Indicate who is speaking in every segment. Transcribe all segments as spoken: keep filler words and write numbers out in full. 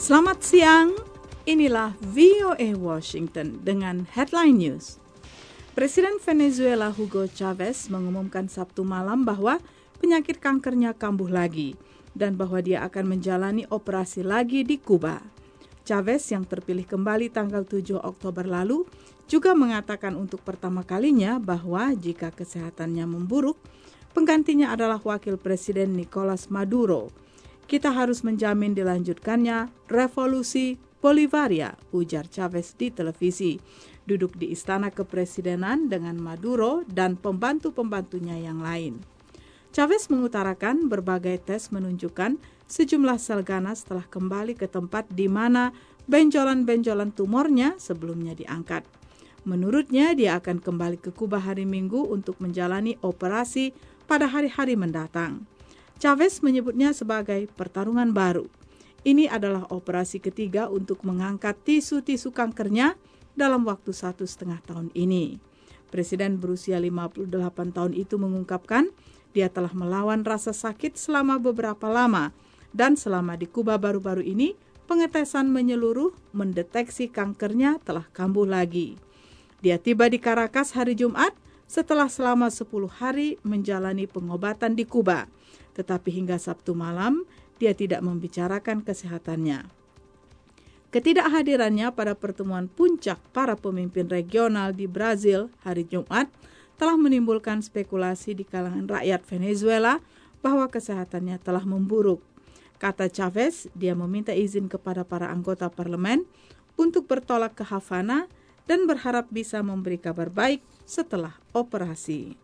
Speaker 1: Selamat siang, inilah V O A Washington dengan Headline News. Presiden Venezuela Hugo Chavez mengumumkan Sabtu malam bahwa penyakit kankernya kambuh lagi dan bahwa dia akan menjalani operasi lagi di Kuba. Chavez yang terpilih kembali tanggal tujuh Oktober lalu juga mengatakan untuk pertama kalinya bahwa jika kesehatannya memburuk, penggantinya adalah wakil presiden Nicolas Maduro. Kita harus menjamin dilanjutkannya revolusi Bolivaria, ujar Chavez di televisi, duduk di istana kepresidenan dengan Maduro dan pembantu-pembantunya yang lain. Chavez mengutarakan berbagai tes menunjukkan sejumlah sel ganas telah kembali ke tempat di mana benjolan-benjolan tumornya sebelumnya diangkat. Menurutnya, dia akan kembali ke Kuba hari Minggu untuk menjalani operasi pada hari-hari mendatang. Chavez menyebutnya sebagai pertarungan baru. Ini adalah operasi ketiga untuk mengangkat tisu-tisu kankernya dalam waktu satu setengah tahun ini. Presiden berusia lima puluh delapan tahun itu mengungkapkan dia telah melawan rasa sakit selama beberapa lama dan selama di Kuba baru-baru ini pengetesan menyeluruh mendeteksi kankernya telah kambuh lagi. Dia tiba di Caracas hari Jumat setelah selama sepuluh hari menjalani pengobatan di Kuba. Tetapi hingga Sabtu malam, dia tidak membicarakan kesehatannya. Ketidakhadirannya pada pertemuan puncak para pemimpin regional di Brazil hari Jumat telah menimbulkan spekulasi di kalangan rakyat Venezuela bahwa kesehatannya telah memburuk. Kata Chavez, dia meminta izin kepada para anggota parlemen untuk bertolak ke Havana dan berharap bisa memberi kabar baik setelah operasi.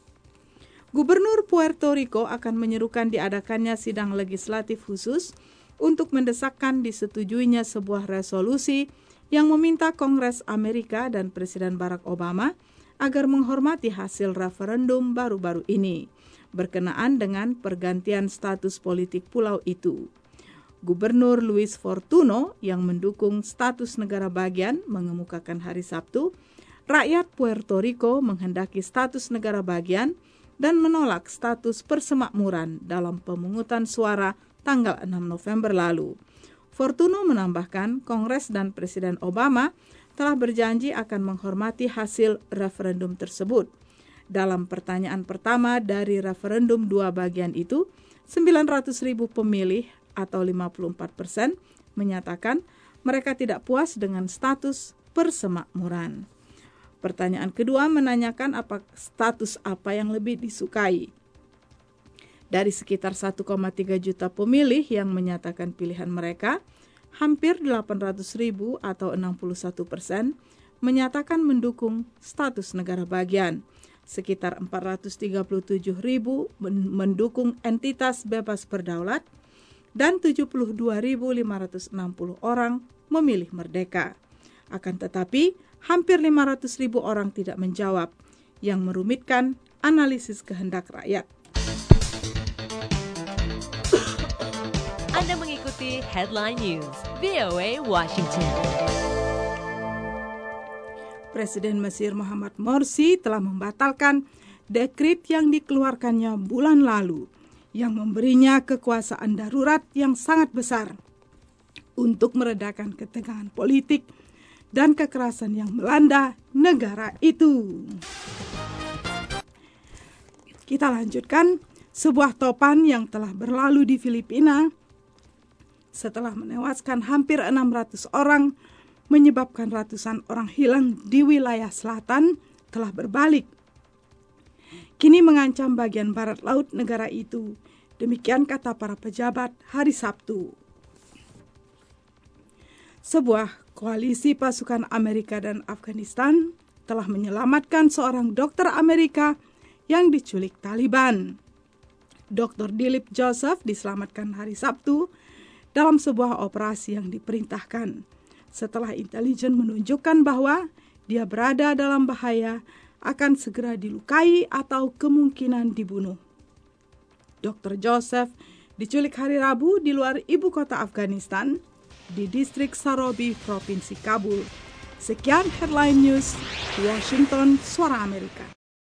Speaker 1: Gubernur Puerto Rico akan menyerukan diadakannya sidang legislatif khusus untuk mendesakkan disetujuinya sebuah resolusi yang meminta Kongres Amerika dan Presiden Barack Obama agar menghormati hasil referendum baru-baru ini berkenaan dengan pergantian status politik pulau itu. Gubernur Luis Fortuno yang mendukung status negara bagian mengemukakan hari Sabtu, rakyat Puerto Rico menghendaki status negara bagian dan menolak status persemakmuran dalam pemungutan suara tanggal enam November lalu. Fortuno menambahkan Kongres dan Presiden Obama telah berjanji akan menghormati hasil referendum tersebut. Dalam pertanyaan pertama dari referendum dua bagian itu, sembilan ratus ribu pemilih atau lima puluh empat persen menyatakan mereka tidak puas dengan status persemakmuran. Pertanyaan kedua menanyakan apa status apa yang lebih disukai. Dari sekitar satu koma tiga juta pemilih yang menyatakan pilihan mereka, hampir delapan ratus ribu atau enam puluh satu persen menyatakan mendukung status negara bagian. Sekitar empat ratus tiga puluh tujuh ribu mendukung entitas bebas berdaulat dan tujuh puluh dua ribu lima ratus enam puluh orang memilih merdeka. Akan tetapi, hampir lima ratus ribu orang tidak menjawab, yang merumitkan analisis kehendak rakyat.
Speaker 2: Anda mengikuti Headline News, V O A Washington.
Speaker 1: Presiden Mesir Mohamed Morsi telah membatalkan dekret yang dikeluarkannya bulan lalu, yang memberinya kekuasaan darurat yang sangat besar untuk meredakan ketegangan politik dan kekerasan yang melanda negara itu. Kita lanjutkan, sebuah topan yang telah berlalu di Filipina setelah menewaskan hampir enam ratus orang, menyebabkan ratusan orang hilang di wilayah selatan, telah berbalik. Kini mengancam bagian barat laut negara itu. Demikian kata para pejabat hari Sabtu. Sebuah koalisi pasukan Amerika dan Afghanistan telah menyelamatkan seorang dokter Amerika yang diculik Taliban. dokter Dilip Joseph diselamatkan hari Sabtu dalam sebuah operasi yang diperintahkan setelah intelijen menunjukkan bahwa dia berada dalam bahaya akan segera dilukai atau kemungkinan dibunuh. dokter Joseph diculik hari Rabu di luar ibu kota Afghanistan, di distrik Sarobi, Provinsi Kabul. Sekian Headline News, Washington, Suara Amerika.